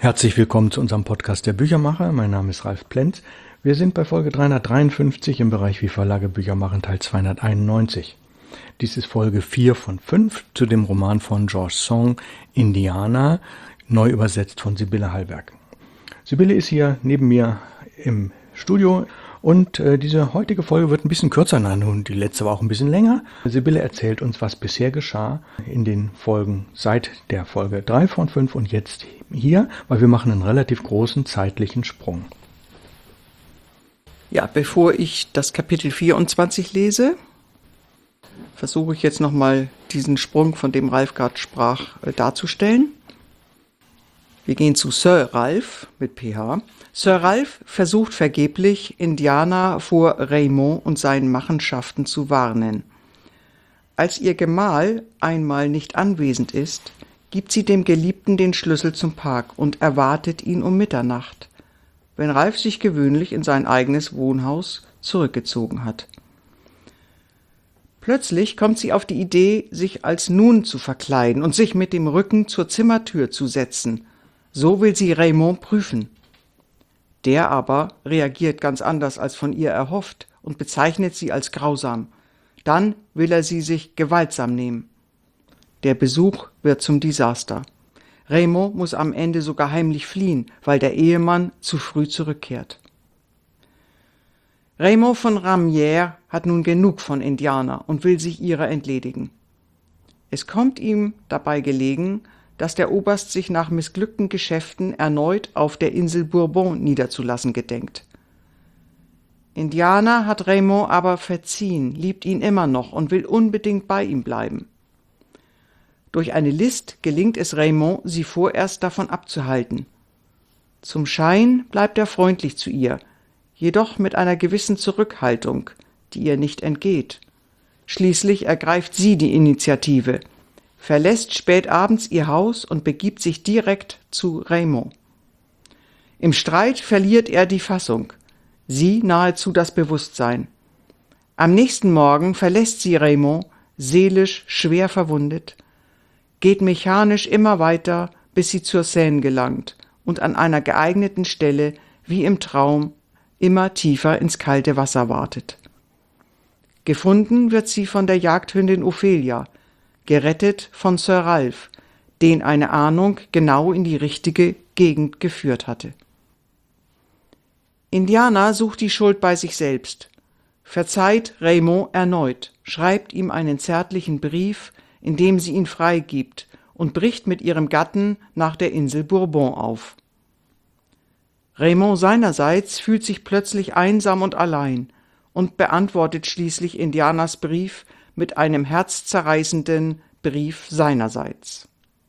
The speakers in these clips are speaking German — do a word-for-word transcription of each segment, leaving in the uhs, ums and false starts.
Herzlich willkommen zu unserem Podcast der Büchermacher. Mein Name ist Ralf Plenz. Wir sind bei Folge dreihundertdreiundfünfzig im Bereich Wie Verlage Bücher machen, Teil zweihunderteinundneunzig. Dies ist Folge vier von fünf zu dem Roman von George Song, Indiana, neu übersetzt von Sibylle Hallberg. Sibylle ist hier neben mir im Studio und äh, diese heutige Folge wird ein bisschen kürzer, nein, und die letzte war auch ein bisschen länger. Sibylle erzählt uns, was bisher geschah in den Folgen seit der Folge drei von fünf und jetzt hier, weil wir machen einen relativ großen zeitlichen Sprung. Ja, bevor ich das Kapitel vierundzwanzig lese, versuche ich jetzt nochmal diesen Sprung, von dem Ralf gerade sprach, äh, darzustellen. Wir gehen zu Sir Ralph mit P H. Sir Ralph versucht vergeblich, Indiana vor Raymond und seinen Machenschaften zu warnen. Als ihr Gemahl einmal nicht anwesend ist, gibt sie dem Geliebten den Schlüssel zum Park und erwartet ihn um Mitternacht, wenn Ralph sich gewöhnlich in sein eigenes Wohnhaus zurückgezogen hat. Plötzlich kommt sie auf die Idee, sich als Nun zu verkleiden und sich mit dem Rücken zur Zimmertür zu setzen. So will sie Raymond prüfen. Der aber reagiert ganz anders als von ihr erhofft und bezeichnet sie als grausam. Dann will er sie sich gewaltsam nehmen. Der Besuch wird zum Desaster. Raymond muss am Ende sogar heimlich fliehen, weil der Ehemann zu früh zurückkehrt. Raymond von Ramières hat nun genug von Indiana und will sich ihrer entledigen. Es kommt ihm dabei gelegen, dass der Oberst sich nach missglückten Geschäften erneut auf der Insel Bourbon niederzulassen gedenkt. Indiana hat Raymond aber verziehen, liebt ihn immer noch und will unbedingt bei ihm bleiben. Durch eine List gelingt es Raymond, sie vorerst davon abzuhalten. Zum Schein bleibt er freundlich zu ihr, jedoch mit einer gewissen Zurückhaltung, die ihr nicht entgeht. Schließlich ergreift sie die Initiative, verlässt spät abends ihr Haus und begibt sich direkt zu Raymond. Im Streit verliert er die Fassung, sie nahezu das Bewusstsein. Am nächsten Morgen verlässt sie Raymond, seelisch schwer verwundet, geht mechanisch immer weiter, bis sie zur Seine gelangt und an einer geeigneten Stelle, wie im Traum, immer tiefer ins kalte Wasser wartet. Gefunden wird sie von der Jagdhündin Ophelia, gerettet von Sir Ralph, den eine Ahnung genau in die richtige Gegend geführt hatte. Indiana sucht die Schuld bei sich selbst, verzeiht Raymond erneut, schreibt ihm einen zärtlichen Brief, in dem sie ihn freigibt, und bricht mit ihrem Gatten nach der Insel Bourbon auf. Raymond seinerseits fühlt sich plötzlich einsam und allein und beantwortet schließlich Indianas Brief mit einem herzzerreißenden Brief seinerseits.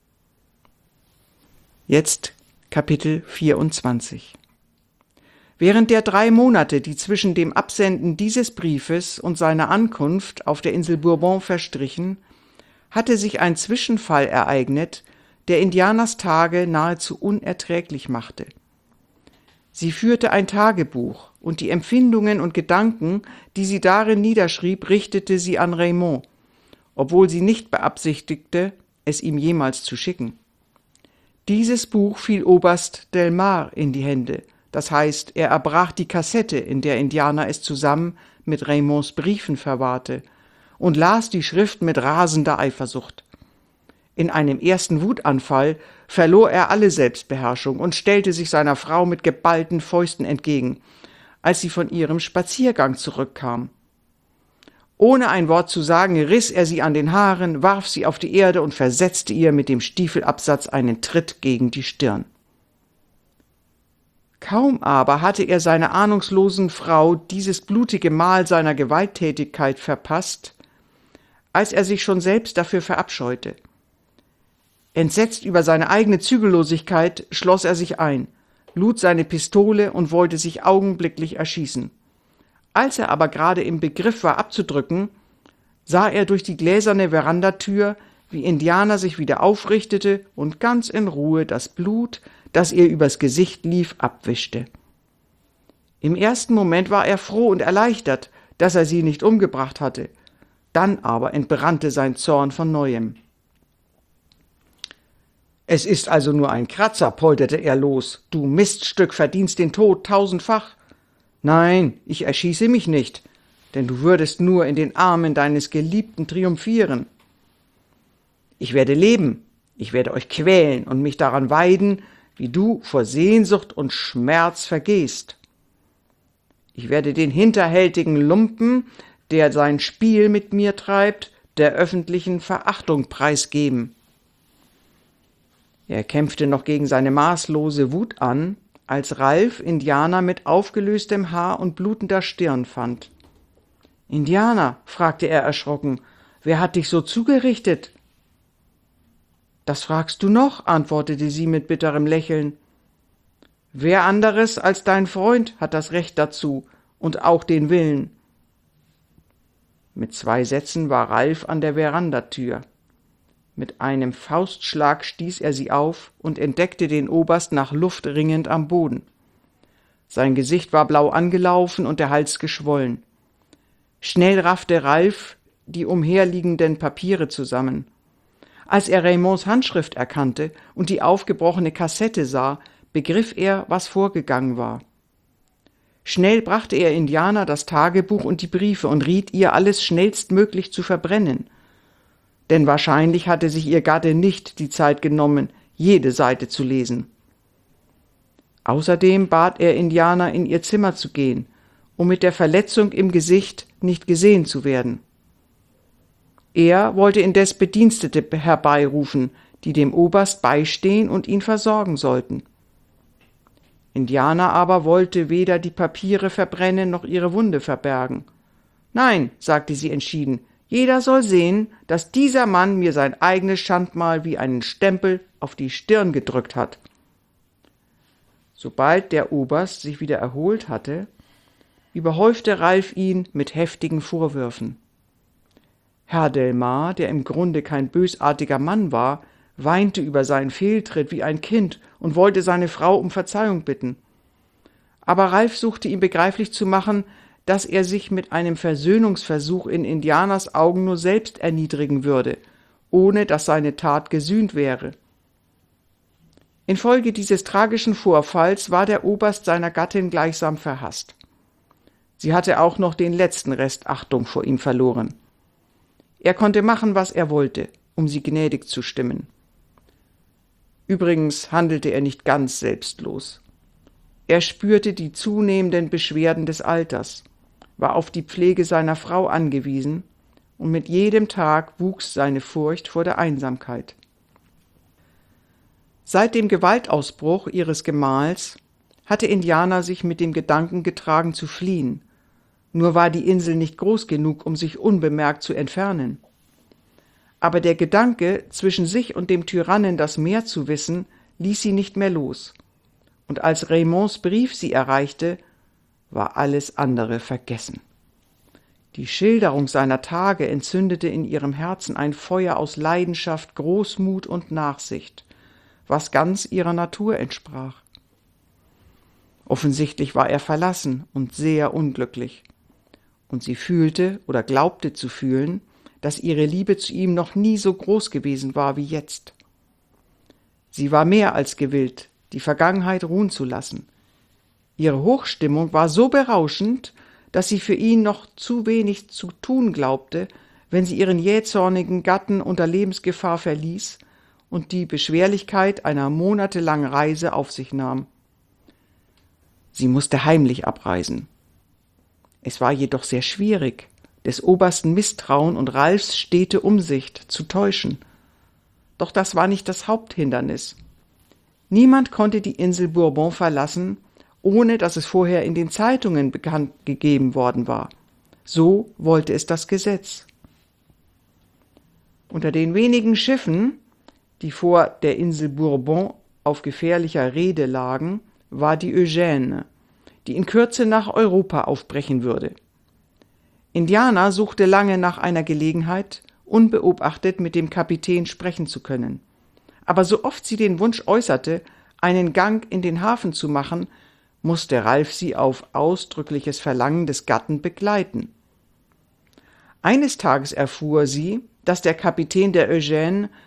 Jetzt Kapitel vierundzwanzig. Während der drei Monate, die zwischen dem Absenden dieses Briefes und seiner Ankunft auf der Insel Bourbon verstrichen, hatte sich ein Zwischenfall ereignet, der Indianas Tage nahezu unerträglich machte. Sie führte ein Tagebuch, und die Empfindungen und Gedanken, die sie darin niederschrieb, richtete sie an Raymond, obwohl sie nicht beabsichtigte, es ihm jemals zu schicken. Dieses Buch fiel Oberst Delmar in die Hände, das heißt, er erbrach die Kassette, in der Indiana es zusammen mit Raymonds Briefen verwahrte, und las die Schrift mit rasender Eifersucht. In einem ersten Wutanfall verlor er alle Selbstbeherrschung und stellte sich seiner Frau mit geballten Fäusten entgegen, als sie von ihrem Spaziergang zurückkam. Ohne ein Wort zu sagen, riss er sie an den Haaren, warf sie auf die Erde und versetzte ihr mit dem Stiefelabsatz einen Tritt gegen die Stirn. Kaum aber hatte er seiner ahnungslosen Frau dieses blutige Mal seiner Gewalttätigkeit verpasst, als er sich schon selbst dafür verabscheute. Entsetzt über seine eigene Zügellosigkeit schloss er sich ein, lud seine Pistole und wollte sich augenblicklich erschießen. Als er aber gerade im Begriff war abzudrücken, sah er durch die gläserne Verandatür, wie Indiana sich wieder aufrichtete und ganz in Ruhe das Blut, das ihr übers Gesicht lief, abwischte. Im ersten Moment war er froh und erleichtert, dass er sie nicht umgebracht hatte. Dann aber entbrannte sein Zorn von neuem. »Es ist also nur ein Kratzer«, polterte er los. »Du Miststück verdienst den Tod tausendfach.« »Nein, ich erschieße mich nicht, denn du würdest nur in den Armen deines Geliebten triumphieren. Ich werde leben, ich werde euch quälen und mich daran weiden, wie du vor Sehnsucht und Schmerz vergehst. Ich werde den hinterhältigen Lumpen, der sein Spiel mit mir treibt, der öffentlichen Verachtung preisgeben.« Er kämpfte noch gegen seine maßlose Wut an, als Ralf Indianer mit aufgelöstem Haar und blutender Stirn fand. »Indianer«, fragte er erschrocken, »wer hat dich so zugerichtet?« »Das fragst du noch«, antwortete sie mit bitterem Lächeln. »Wer anderes als dein Freund hat das Recht dazu und auch den Willen.« Mit zwei Sätzen war Ralf an der Verandatür. Mit einem Faustschlag stieß er sie auf und entdeckte den Oberst nach Luft ringend am Boden. Sein Gesicht war blau angelaufen und der Hals geschwollen. Schnell raffte Ralf die umherliegenden Papiere zusammen. Als er Raymonds Handschrift erkannte und die aufgebrochene Kassette sah, begriff er, was vorgegangen war. Schnell brachte er Indianer das Tagebuch und die Briefe und riet ihr, alles schnellstmöglich zu verbrennen. Denn wahrscheinlich hatte sich ihr Gatte nicht die Zeit genommen, jede Seite zu lesen. Außerdem bat er Indianer, in ihr Zimmer zu gehen, um mit der Verletzung im Gesicht nicht gesehen zu werden. Er wollte indes Bedienstete herbeirufen, die dem Oberst beistehen und ihn versorgen sollten. Indianer aber wollte weder die Papiere verbrennen noch ihre Wunde verbergen. »Nein«, sagte sie entschieden, »jeder soll sehen, dass dieser Mann mir sein eigenes Schandmal wie einen Stempel auf die Stirn gedrückt hat.« Sobald der Oberst sich wieder erholt hatte, überhäufte Ralf ihn mit heftigen Vorwürfen. Herr Delmar, der im Grunde kein bösartiger Mann war, weinte über seinen Fehltritt wie ein Kind und wollte seine Frau um Verzeihung bitten. Aber Ralf suchte ihm begreiflich zu machen, dass er sich mit einem Versöhnungsversuch in Indianers Augen nur selbst erniedrigen würde, ohne dass seine Tat gesühnt wäre. Infolge dieses tragischen Vorfalls war der Oberst seiner Gattin gleichsam verhasst. Sie hatte auch noch den letzten Rest Achtung vor ihm verloren. Er konnte machen, was er wollte, um sie gnädig zu stimmen. Übrigens handelte er nicht ganz selbstlos. Er spürte die zunehmenden Beschwerden des Alters, war auf die Pflege seiner Frau angewiesen, und mit jedem Tag wuchs seine Furcht vor der Einsamkeit. Seit dem Gewaltausbruch ihres Gemahls hatte Indianer sich mit dem Gedanken getragen zu fliehen, nur war die Insel nicht groß genug, um sich unbemerkt zu entfernen. Aber der Gedanke, zwischen sich und dem Tyrannen das Meer zu wissen, ließ sie nicht mehr los. Und als Raymonds Brief sie erreichte, war alles andere vergessen. Die Schilderung seiner Tage entzündete in ihrem Herzen ein Feuer aus Leidenschaft, Großmut und Nachsicht, was ganz ihrer Natur entsprach. Offensichtlich war er verlassen und sehr unglücklich. Und sie fühlte oder glaubte zu fühlen, dass ihre Liebe zu ihm noch nie so groß gewesen war wie jetzt. Sie war mehr als gewillt, die Vergangenheit ruhen zu lassen. Ihre Hochstimmung war so berauschend, dass sie für ihn noch zu wenig zu tun glaubte, wenn sie ihren jähzornigen Gatten unter Lebensgefahr verließ und die Beschwerlichkeit einer monatelangen Reise auf sich nahm. Sie musste heimlich abreisen. Es war jedoch sehr schwierig, des Obersten Misstrauen und Ralfs stete Umsicht zu täuschen. Doch das war nicht das Haupthindernis. Niemand konnte die Insel Bourbon verlassen, ohne dass es vorher in den Zeitungen bekannt gegeben worden war. So wollte es das Gesetz. Unter den wenigen Schiffen, die vor der Insel Bourbon auf gefährlicher Reede lagen, war die Eugène, die in Kürze nach Europa aufbrechen würde. Indianer suchte lange nach einer Gelegenheit, unbeobachtet mit dem Kapitän sprechen zu können. Aber so oft sie den Wunsch äußerte, einen Gang in den Hafen zu machen, musste Ralf sie auf ausdrückliches Verlangen des Gatten begleiten. Eines Tages erfuhr sie, dass der Kapitän der Eugène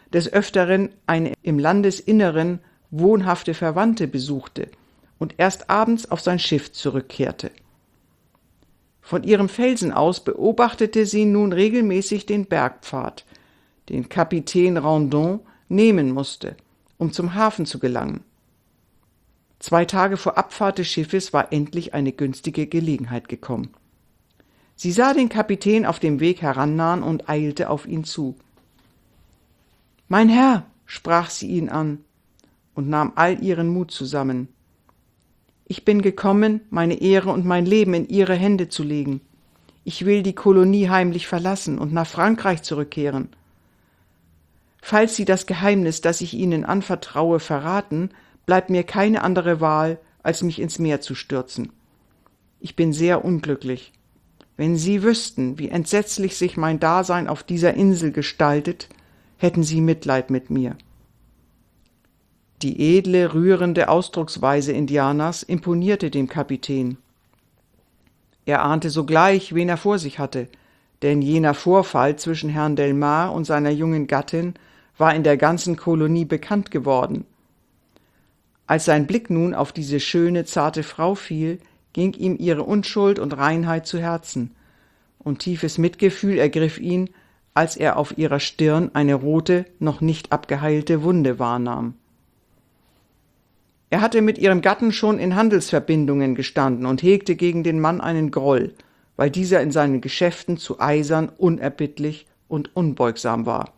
des Öfteren eine im Landesinneren wohnhafte Verwandte besuchte und erst abends auf sein Schiff zurückkehrte. Von ihrem Felsen aus beobachtete sie nun regelmäßig den Bergpfad, den Kapitän Randon nehmen musste, um zum Hafen zu gelangen. Zwei Tage vor Abfahrt des Schiffes war endlich eine günstige Gelegenheit gekommen. Sie sah den Kapitän auf dem Weg herannahen und eilte auf ihn zu. »Mein Herr«, sprach sie ihn an und nahm all ihren Mut zusammen, »ich bin gekommen, meine Ehre und mein Leben in Ihre Hände zu legen. Ich will die Kolonie heimlich verlassen und nach Frankreich zurückkehren. Falls Sie das Geheimnis, das ich Ihnen anvertraue, verraten, bleibt mir keine andere Wahl, als mich ins Meer zu stürzen. Ich bin sehr unglücklich. Wenn Sie wüssten, wie entsetzlich sich mein Dasein auf dieser Insel gestaltet, hätten Sie Mitleid mit mir.« Die edle, rührende Ausdrucksweise Indianers imponierte dem Kapitän. Er ahnte sogleich, wen er vor sich hatte, denn jener Vorfall zwischen Herrn Delmar und seiner jungen Gattin war in der ganzen Kolonie bekannt geworden. Als sein Blick nun auf diese schöne, zarte Frau fiel, ging ihm ihre Unschuld und Reinheit zu Herzen, und tiefes Mitgefühl ergriff ihn, als er auf ihrer Stirn eine rote, noch nicht abgeheilte Wunde wahrnahm. Er hatte mit ihrem Gatten schon in Handelsverbindungen gestanden und hegte gegen den Mann einen Groll, weil dieser in seinen Geschäften zu eisern, unerbittlich und unbeugsam war.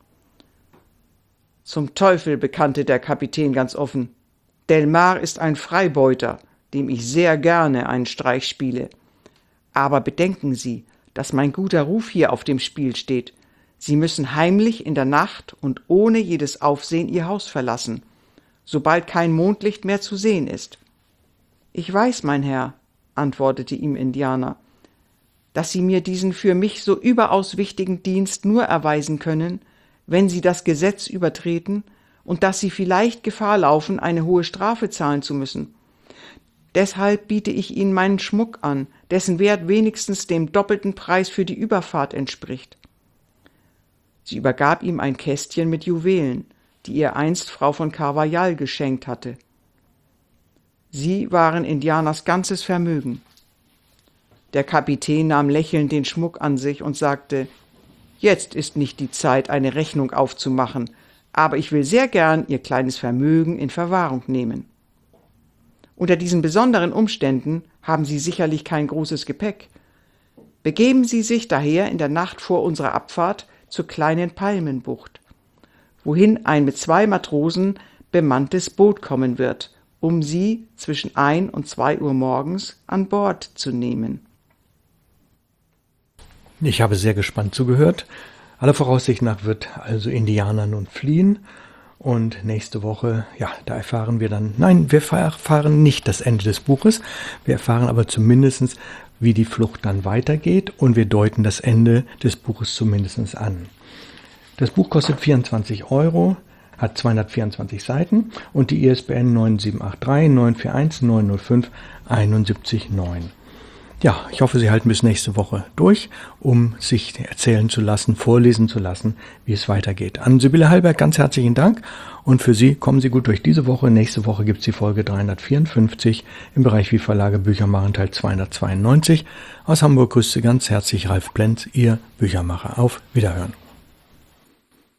»Zum Teufel«, bekannte der Kapitän ganz offen, »Delmar ist ein Freibeuter, dem ich sehr gerne einen Streich spiele. Aber bedenken Sie, dass mein guter Ruf hier auf dem Spiel steht. Sie müssen heimlich in der Nacht und ohne jedes Aufsehen Ihr Haus verlassen, sobald kein Mondlicht mehr zu sehen ist.« »Ich weiß, mein Herr«, antwortete ihm Indianer, »dass Sie mir diesen für mich so überaus wichtigen Dienst nur erweisen können, wenn Sie das Gesetz übertreten und dass Sie vielleicht Gefahr laufen, eine hohe Strafe zahlen zu müssen. Deshalb biete ich Ihnen meinen Schmuck an, dessen Wert wenigstens dem doppelten Preis für die Überfahrt entspricht.« Sie übergab ihm ein Kästchen mit Juwelen, die ihr einst Frau von Carvajal geschenkt hatte. Sie waren Indianers ganzes Vermögen. Der Kapitän nahm lächelnd den Schmuck an sich und sagte, »Jetzt ist nicht die Zeit, eine Rechnung aufzumachen, aber ich will sehr gern Ihr kleines Vermögen in Verwahrung nehmen. Unter diesen besonderen Umständen haben Sie sicherlich kein großes Gepäck. Begeben Sie sich daher in der Nacht vor unserer Abfahrt zur kleinen Palmenbucht, wohin ein mit zwei Matrosen bemanntes Boot kommen wird, um Sie zwischen ein und zwei Uhr morgens an Bord zu nehmen.« Ich habe sehr gespannt zugehört. Aller Voraussicht nach wird also Indianer nun fliehen. Und nächste Woche, ja, da erfahren wir dann, nein, wir erfahren nicht das Ende des Buches. Wir erfahren aber zumindest, wie die Flucht dann weitergeht. Und wir deuten das Ende des Buches zumindest an. Das Buch kostet vierundzwanzig Euro, hat zweihundertvierundzwanzig Seiten und die I S B N neun sieben acht drei neun vier eins neun null fünf eins sieben neun. Ja, ich hoffe, Sie halten bis nächste Woche durch, um sich erzählen zu lassen, vorlesen zu lassen, wie es weitergeht. An Sibylle Hallberg ganz herzlichen Dank und für Sie kommen Sie gut durch diese Woche. Nächste Woche gibt es die Folge dreihundertvierundfünfzig im Bereich Wie Verlage Bücher machen, Teil zweihundertzweiundneunzig. Aus Hamburg grüßt Sie ganz herzlich Ralf Plenz, Ihr Büchermacher. Auf Wiederhören.